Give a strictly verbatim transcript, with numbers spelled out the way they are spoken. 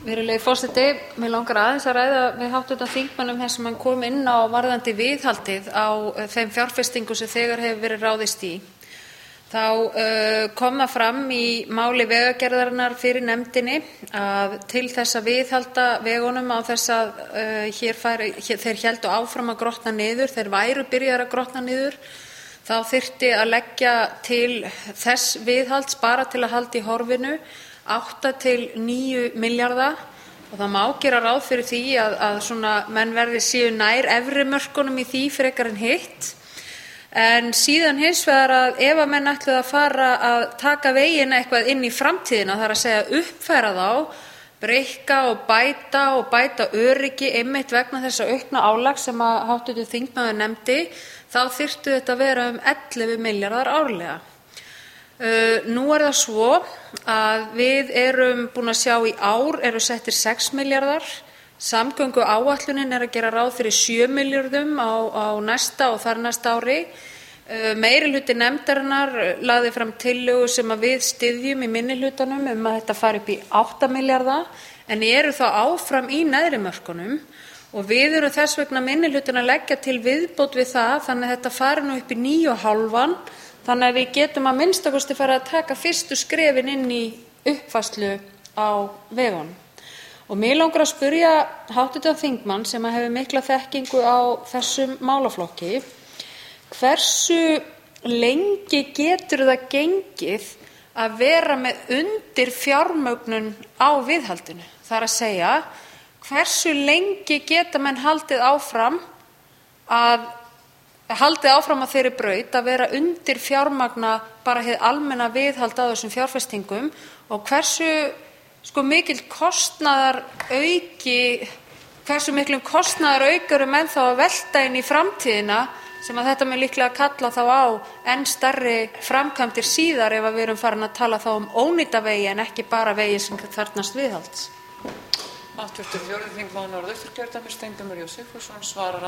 Virðulegi forseti, mig langar aðeins að ræða við háttvirtan þingmann um það sem hann kom inn á varðandi viðhaldið á þeim fjárfestingum sem þegar hefur verið ráðist í. Þá uh, kom það fram í máli Vegagerðarinnar fyrir nefndinni að til þess að viðhalda vegunum á þess að uh, hér færi, hér, þeir héldu áfram að grotna niður, þeir væru byrjaðir að grotna niður, þá þyrfti að leggja til þess viðhalds bara til að halda í horfinu átta til níu milljarða og það má gera ráð fyrir því að, að svona menn verði séu nær efri mörkunum í því frekar en hitt. En síðan hins vegar að ef að menn ætluðu að fara að taka veginn eitthvað inn í framtíðina, það er að segja uppfæra þá, breikka og bæta og bæta öryggi einmitt vegna þessa aukna álag sem að háttvirtur þingmaður nefndi, þá þyrftu þetta að vera um ellefu milljarðar árlega. Uh, nú er það svo að við erum búin að sjá í ár eru settir sex milljarðar, samgönguáætlunin er að gera ráð fyrir sjö milljörðum á, á næsta og þar næsta ári. Uh, meirihluti nefndarinnar lagði fram tillögu sem að við styðjum í minnihlutanum um að þetta fari upp í átta milljarða en eru þá áfram í neðri mörkunum og við erum þess vegna minnihlutin að leggja til viðbót við það þannig að þetta fari nú upp í níu og hálfan. Þannig að við getum að minnsta kosti fara að taka fyrstu skrefin inn í uppfærslu á vegunum. Og mig langar að spyrja háttvirtan þingmann sem hefur mikla þekkingu á þessum málaflokki, hversu lengi getur það gengið að vera með undir fjármögnun á viðhaldinu? Það er að segja, hversu lengi geta menn haldið áfram að haldið áfram að þeirri braut að vera undir fjármagna bara hið almenna viðhald á þessum fjárfestingum og hversu sko mikill kostnaðar auki, hversu miklum kostnaðar aukar um enn þá að velta inn í framtíðina sem að þetta með líklega kalla þá á enn stærri framkvæmdir síðar ef að við erum farin að tala þá um ónýta vegi en ekki bara vegi sem þarfnast viðhalds. Háttvirtur fjórði þingmaður Norðausturkjördæmis Steingrímur J Sigfússon svarar